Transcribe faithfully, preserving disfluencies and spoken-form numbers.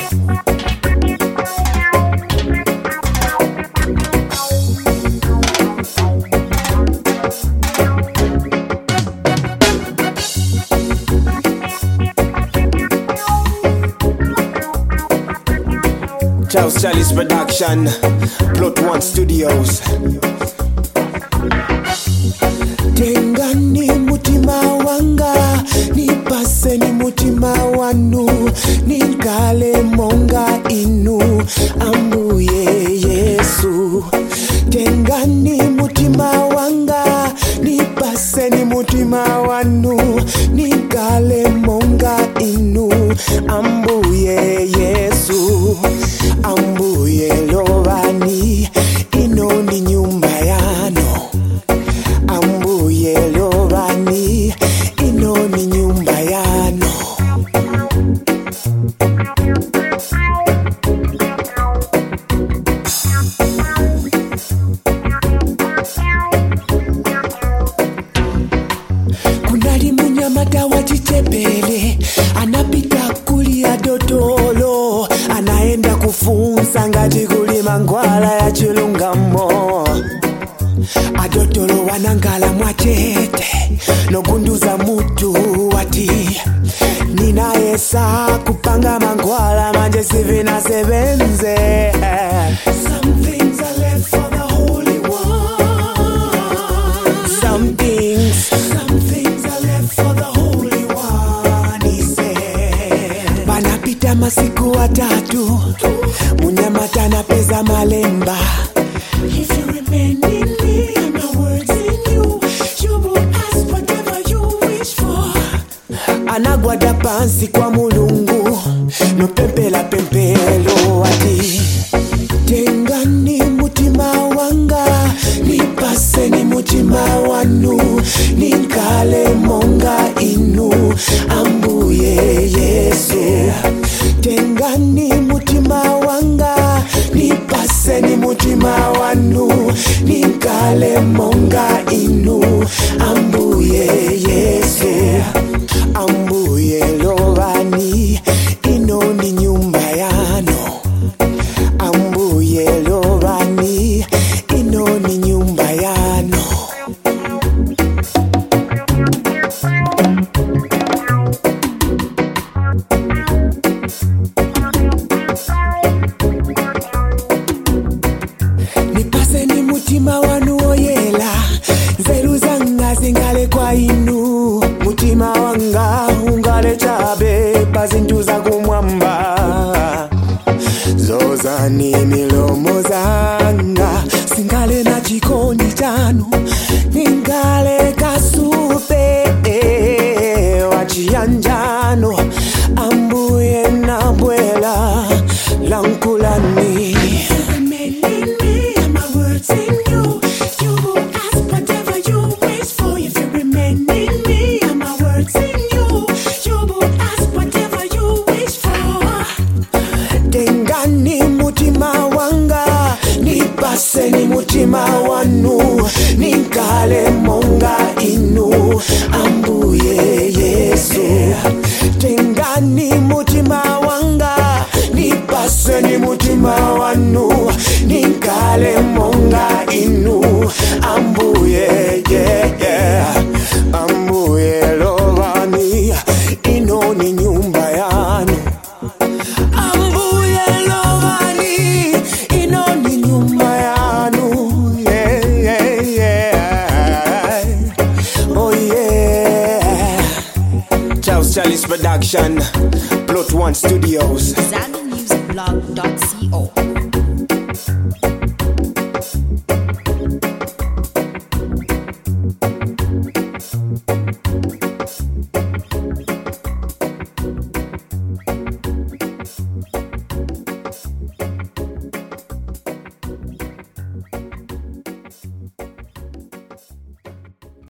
Charles Charlie's production, Plot One Studios. Tengani mutima wanga, nipase ni mutima wanu, nikale monga inu, ambuye Yesu. Tengani mutima wanga, nipase ni mutima wanu, nikale monga inu, ambuye Yesu. Ambuye lovani, ino ni nyumba yano. Ambuye lovani, ino ni nyumba yano. Kunali munyamata wa Chitebele, anapita kulia Dodolo, anaenda kufunza ngati kulima ngwala ya chilungamo. Adotolo wanangala mwachete, nogunduza mutu wati, ninayesa kupanga mangwala manje sivina sebenze. Some things are left for the Holy One. Some things, some things are left for the Holy One, he said. Panapita masiku watatu, munyamata na peza malemba. If you remain in me and my words in you, you will ask whatever you wish for. Anagwada pansi kwa mulungu, no pempela pempelo ati. Tengani mutima wanga, nipase ni mutima wanu, nikale monga inu, ambuye Yesu. Tengani mutima wanga, nipase ni mutima wanu, nikale monga inu, ambuye Yesu. Ambuye lovani, ino ni nyumba yano. Ambuye lovani, ino ni nyumba yano. Nipase ni mutima wanu oyela, nzeru zanga zingale kwa inu. Mutima wanga ungale chabe, pazintu za kumwamba. Zozani milomo zanga, singale na jikoni chanu, ningale kasupe wachianjano. Ambuye nabwela lankulani. Tengani mutima wanga, nipase ni mutima wanu, nikale monga inu, ambuye Yesu. Tengani mutima wanga, nipase ni mutima wanu, nikale monga inu, ambuye yeah, yeah. Ambuye lovani, ino ni nyumba yanu. Charles Charlie's production, Plot One Studios. Zanu Music Blog dot co